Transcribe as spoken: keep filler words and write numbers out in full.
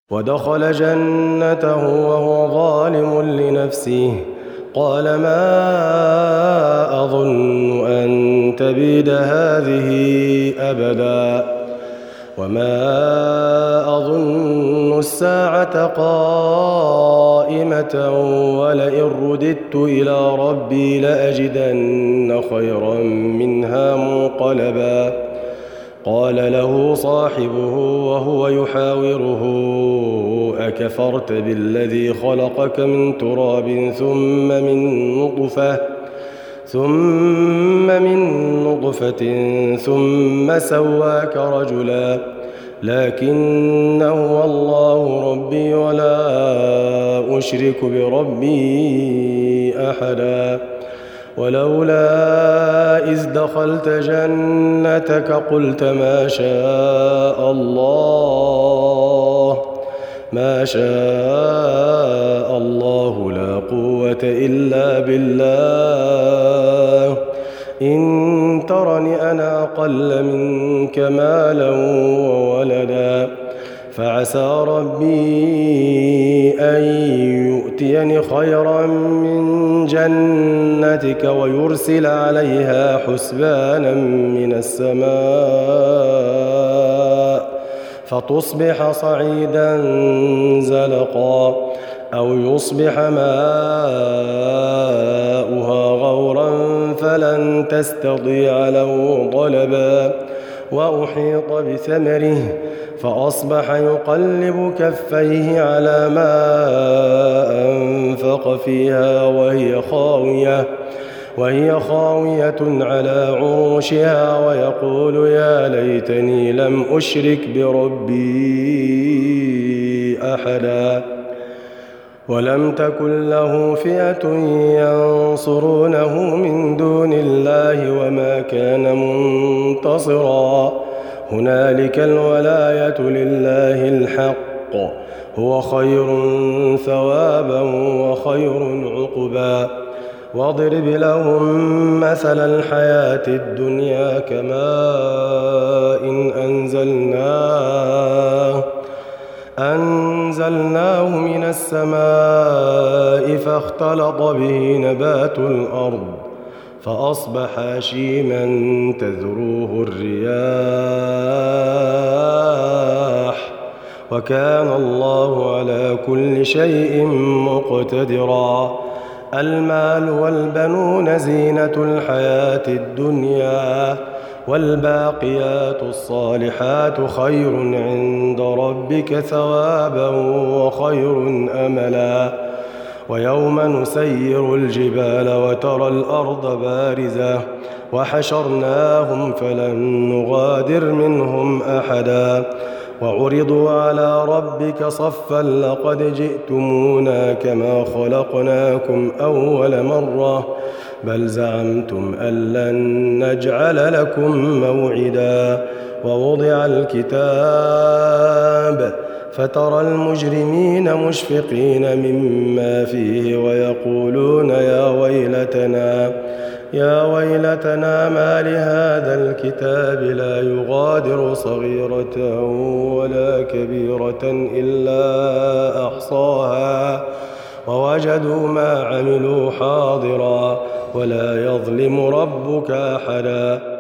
ودخل جنته وهو ظالم لنفسه قال ما أظن أن تبيد هذه أبدا وما أظن الساعة قائمة ولئن رددت إلى ربي لأجدن خيرا منها منقلبا قال له صاحبه وهو يحاوره أكفرت بالذي خلقك من تراب ثم من نطفة ثم من نطفة ثم سواك رجلا لكن هو الله ربي ولا أشرك بربي أحدا ولولا إذ دخلت جنتك قلت ما شاء الله ما شاء الله لا قوة إلا بالله إن ترني أنا أقل منك مالا وولدا فعسى ربي أن يؤتيني خيرا من جنتك ويرسل عليها حسبانا من السماء فتصبح صعيدا زلقا أو يصبح ماؤها غورا فلن تستطيع له طلبا وأحيط بثمره فأصبح يقلب كفيه على ما أنفق فيها وهي خاوية وهي خاوية على عروشها ويقول يا ليتني لم أشرك بربي أحدا ولم تكن له فئة ينصرونه من دون الله وما كان منتصرا هنالك الولاية لله الحق هو خير ثوابا وخير عقبا واضرب لهم مثل الحياة الدنيا كماء إن أنزلناه أنزلناه من السماء فاختلط به نبات الأرض فأصبح هشيما تذروه الرياح وكان الله على كل شيء مقتدرا المال والبنون زينة الحياة الدنيا والباقيات الصالحات خير عند ربك ثوابا وخير أملا ويوم نسير الجبال وترى الأرض بارزة وحشرناهم فلم نغادر منهم أحدا وعرضوا على ربك صفا لقد جئتمونا كما خلقناكم أول مرة بل زعمتم أن لن نجعل لكم موعدا ووضع الكتاب فترى المجرمين مشفقين مما فيه ويقولون يا ويلتنا يا ويلتنا ما لهذا الكتاب لا يغادر صغيرة ولا كبيرة إلا أحصاها ووجدوا ما عملوا حاضرا ولا يظلم ربك أحدا